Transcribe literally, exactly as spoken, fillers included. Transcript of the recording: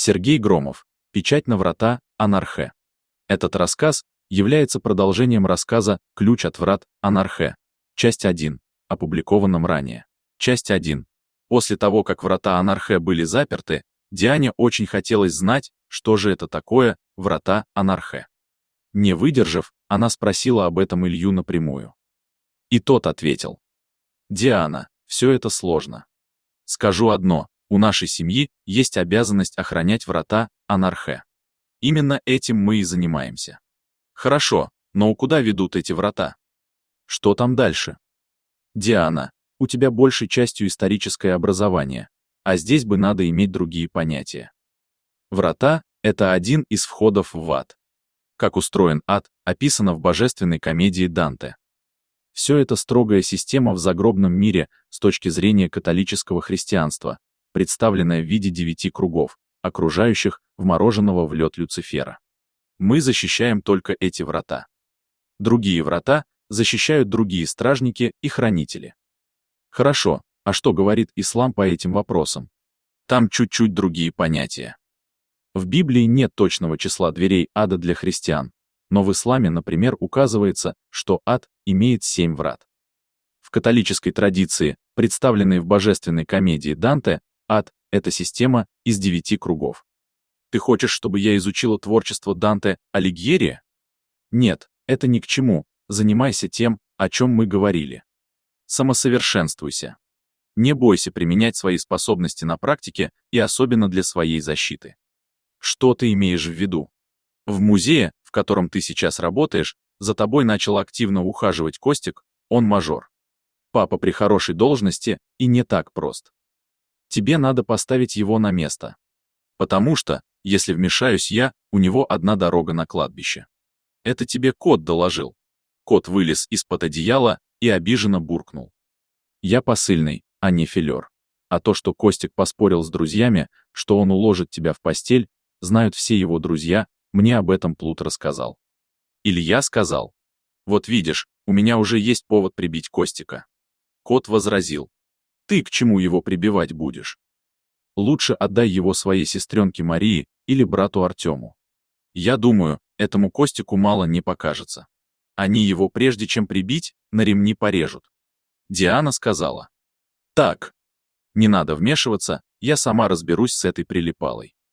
Сергей Громов. Печать на врата Анархе. Этот рассказ является продолжением рассказа «Ключ от врат Анархе», часть один, опубликованном ранее. Часть один. После того, как врата Анархе были заперты, Диане очень хотелось знать, что же это такое врата Анархе. Не выдержав, она спросила об этом Илью напрямую. И тот ответил: «Диана, все это сложно. Скажу одно, у нашей семьи есть обязанность охранять врата Анархе. Именно этим мы и занимаемся». «Хорошо, но куда ведут эти врата? Что там дальше?» «Диана, у тебя большей частью историческое образование, а здесь бы надо иметь другие понятия. Врата — это один из входов в ад. Как устроен ад, описано в божественной комедии Данте. Все это строгая система в загробном мире с точки зрения католического христианства, представленная в виде девяти кругов, окружающих вмороженного в лед Люцифера. Мы защищаем только эти врата. Другие врата защищают другие стражники и хранители. Хорошо, а что говорит ислам по этим вопросам? Там чуть-чуть другие понятия. В Библии нет точного числа дверей ада для христиан, но в исламе, например, указывается, что ад имеет семь врат. В католической традиции, представленной в божественной комедии Данте, ад — это система из девяти кругов. Ты хочешь, чтобы я изучила творчество Данте Алигьери? Нет, это ни к чему, занимайся тем, о чем мы говорили. Самосовершенствуйся. Не бойся применять свои способности на практике и особенно для своей защиты. Что ты имеешь в виду? В музее, в котором ты сейчас работаешь, за тобой начал активно ухаживать Костик, он мажор. Папа при хорошей должности и не так прост. Тебе надо поставить его на место. Потому что, если вмешаюсь я, у него одна дорога на кладбище. Это тебе кот доложил. Кот вылез из-под одеяла и обиженно буркнул. Я посыльный, а не филер. А то, что Костик поспорил с друзьями, что он уложит тебя в постель, знают все его друзья, мне об этом Плут рассказал. Илья сказал: «Вот видишь, у меня уже есть повод прибить Костика». Кот возразил: «Ты к чему его прибивать будешь? Лучше отдай его своей сестренке Марии или брату Артему. Я думаю, этому Костику мало не покажется. Они его, прежде чем прибить, на ремни порежут». Диана сказала: «Так, не надо вмешиваться, я сама разберусь с этой прилипалой».